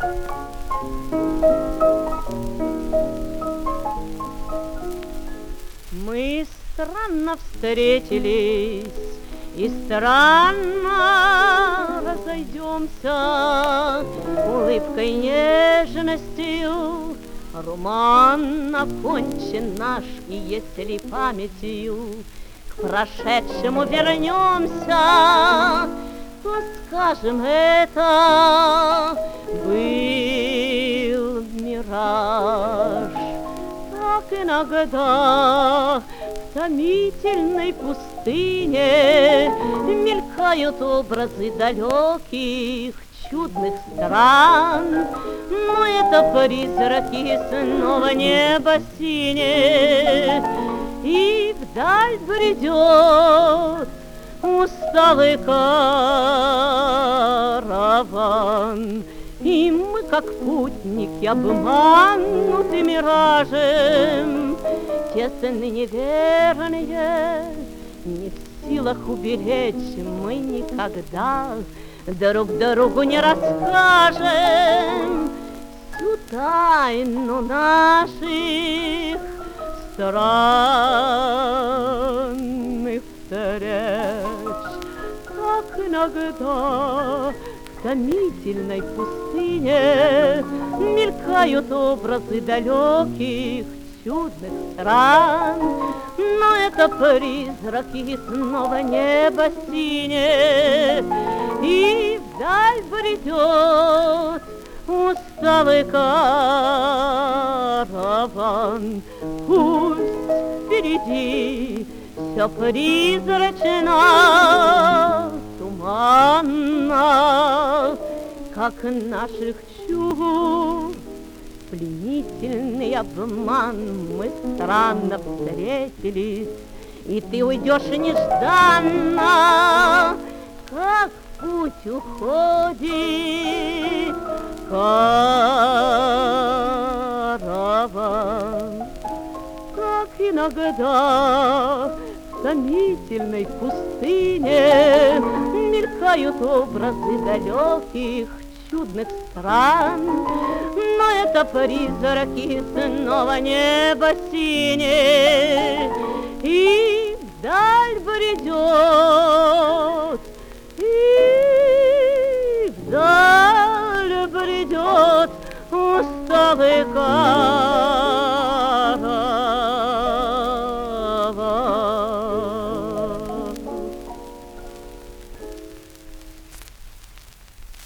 Мы странно встретились и странно разойдемся, улыбкой нежностью роман окончен наш, и если памятью к прошедшему вернемся, то скажем, это был мираж. Так иногда в томительной пустыне мелькают образы далеких, чудных стран, но это призраки снова небо синее, и вдаль бредет усталый караван. И мы, как путники, обмануты миражем, тесны неверные, не в силах уберечь мы никогда, друг другу не расскажем всю тайну наших странных встреч. Так иногда в томительной пустыне мелькают образы далеких, чудных стран, но это призраки, снова небо синее, и вдаль бредет усталый караван. Пусть впереди все призрачно, туманно, как наших чувств пленительный обман. Мы странно встретились, и ты уйдешь нежданно, как путь уходит караван. Как иногда в томительной пустыне мелькают образы далеких, чудных стран, но это призраки, снова небо синее, и вдаль бредет, и вдаль бредет усталый караван.